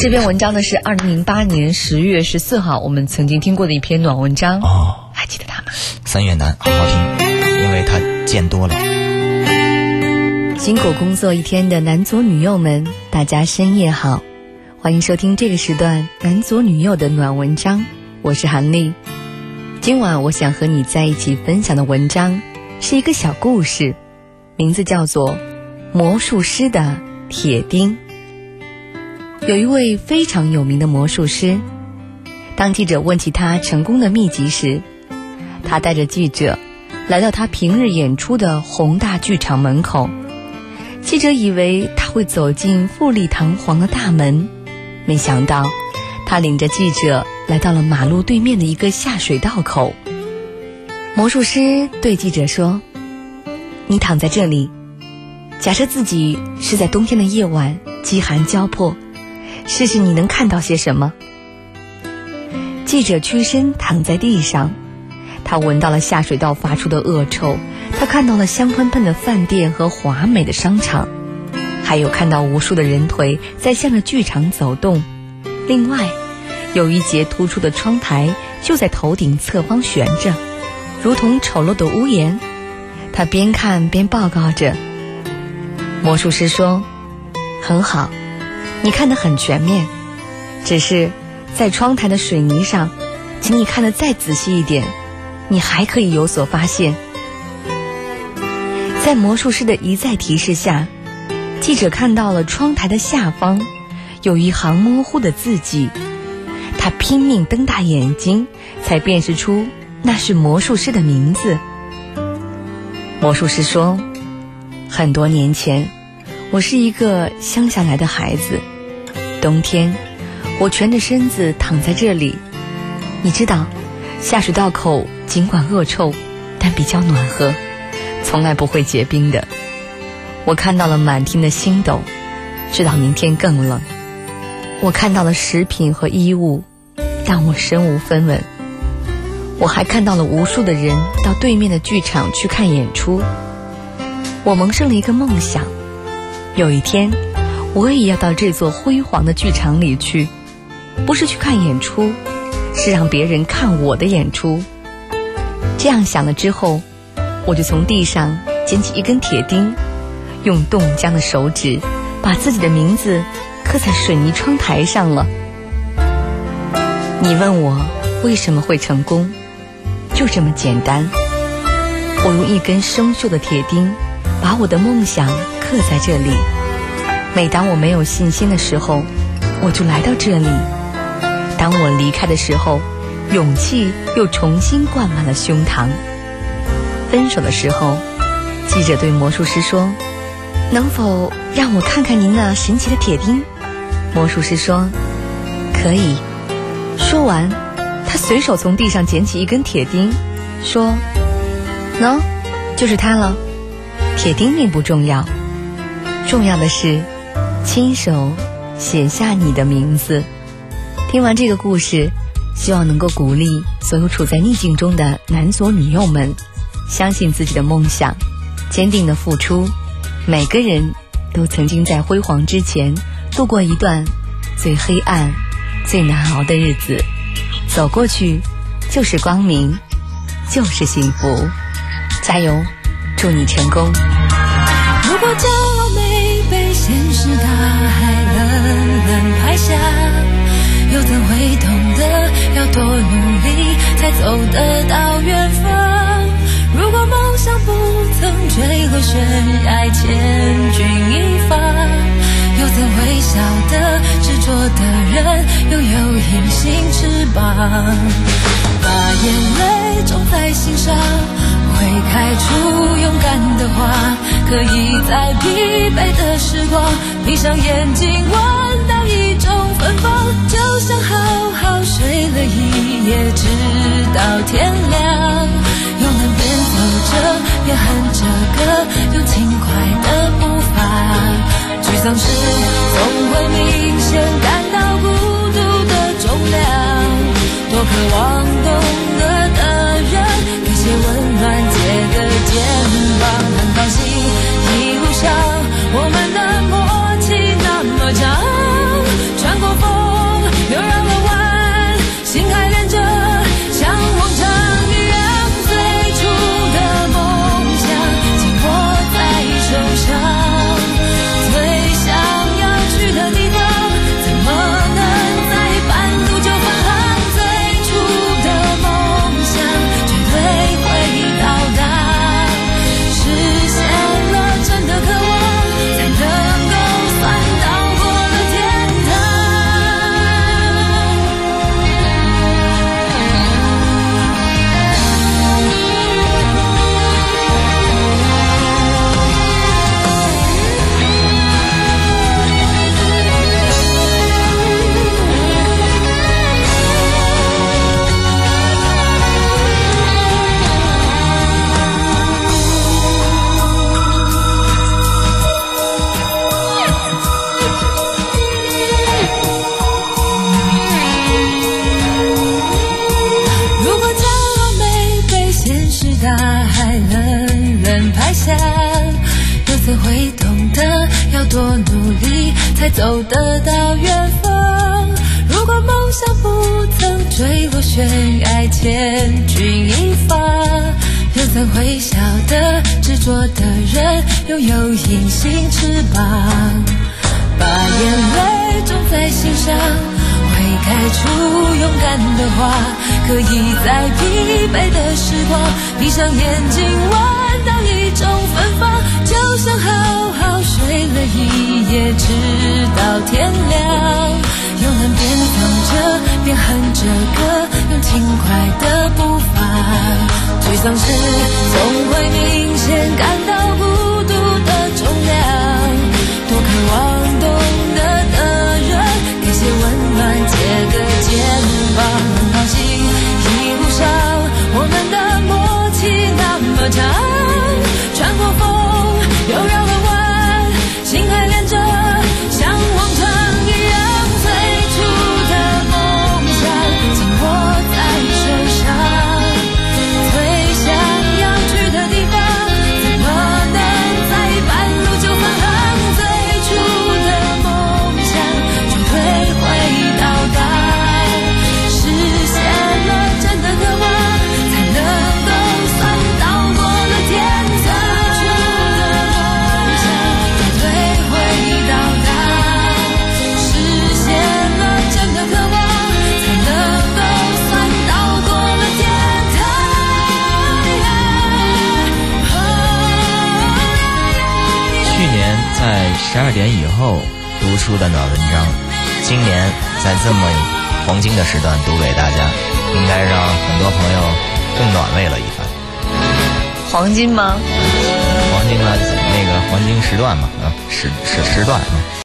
这篇文章呢是2008年10月14号我们曾经听过的一篇暖文章还记得它吗？ 三月男，好好听，因为它见多了。 辛苦工作一天的男左女右们，大家深夜好，欢迎收听这个时段男左女右的暖文章，我是韩丽。今晚我想和你在一起分享的文章是一个小故事，名字叫做魔术师的铁钉。有一位非常有名的魔术师，当记者问起他成功的秘籍时，他带着记者来到他平日演出的宏大剧场门口。记者以为他会走进富丽堂皇的大门，没想到他领着记者来到了马路对面的一个下水道口。魔术师对记者说，你躺在这里，假设自己是在冬天的夜晚，饥寒交迫，试试你能看到些什么。记者屈身躺在地上，他闻到了下水道发出的恶臭，他看到了香喷喷的饭店和华美的商场，还有看到无数的人腿在向着剧场走动。另外有一节突出的窗台就在头顶侧方悬着，如同丑陋的屋檐。他边看边报告着。魔术师说，很好，你看得很全面，只是在窗台的水泥上，请你看得再仔细一点，你还可以有所发现。在魔术师的一再提示下，记者看到了窗台的下方有一行模糊的字迹，他拼命瞪大眼睛，才辨识出那是魔术师的名字。魔术师说，很多年前，我是一个乡下来的孩子，冬天我蜷着身子躺在这里。你知道，下水道口尽管恶臭，但比较暖和，从来不会结冰的。我看到了满天的星斗，知道明天更冷。我看到了食品和衣物，但我身无分文。我还看到了无数的人到对面的剧场去看演出。我萌生了一个梦想，有一天我也要到这座辉煌的剧场里去，不是去看演出，是让别人看我的演出。这样想了之后，我就从地上捡起一根铁钉，用冻僵的手指把自己的名字刻在水泥窗台上了。你问我为什么会成功，就这么简单。我用一根生锈的铁钉把我的梦想刻在这里。每当我没有信心的时候，我就来到这里。当我离开的时候，勇气又重新灌满了胸膛。分手的时候，记者对魔术师说，能否让我看看您那神奇的铁钉？魔术师说，可以。说完，他随手从地上捡起一根铁钉，说，喏，就是它了。铁钉并不重要，重要的是亲手写下你的名字。听完这个故事，希望能够鼓励所有处在逆境中的男左女右们，相信自己的梦想，坚定的付出。每个人都曾经在辉煌之前度过一段最黑暗最难熬的日子，走过去就是光明，就是幸福。加油，祝你成功。 如果骄傲没被现实大海冷冷拍下，又怎会懂得要多努力才走得到远方？如果梦想不曾坠落悬崖千钧一发，又怎会晓得执着的人拥有隐形翅膀？把眼泪种在心上，会开出勇敢的花，可以在疲惫的时光闭上眼睛闻到一种芬芳，就像好好睡了一夜直到天亮，又能边走着边哼着歌，用轻快的步伐。沮丧时总会明显感到孤独的重量，多渴望懂得的人给些温暖，借个肩膀。很高兴一路上我们的默契那么长，穿过风全爱千钧一发。又怎会晓得执着的人拥有隐形翅膀，把眼泪种在心上，会开出勇敢的花，可以在疲惫的时光闭上眼睛闻到一种芬芳，就像好好睡了一夜直到天亮，又能边走着边哼着歌，用轻快的步伐，沮丧时总会明显感到孤独的重量，多渴望懂得的人给些温暖，借个肩膀，很高兴一路上我们的默契那么长，穿过风又绕了弯，心还连着像往常一样，最初的梦想紧握在手上，最想要去的地方怎么能在半路就返航，最初的梦想绝对会到达，实现了真的渴望才能够算到过了天堂，最初的梦想绝对会到达，实现了真的渴望才能够算到过了天堂。 去年在12点以后读出的暖文章，今年在这么黄金的时段读给大家，应该让很多朋友更暖胃了一番。 黄金吗？ 黄金啊，那个黄金时段嘛，时段。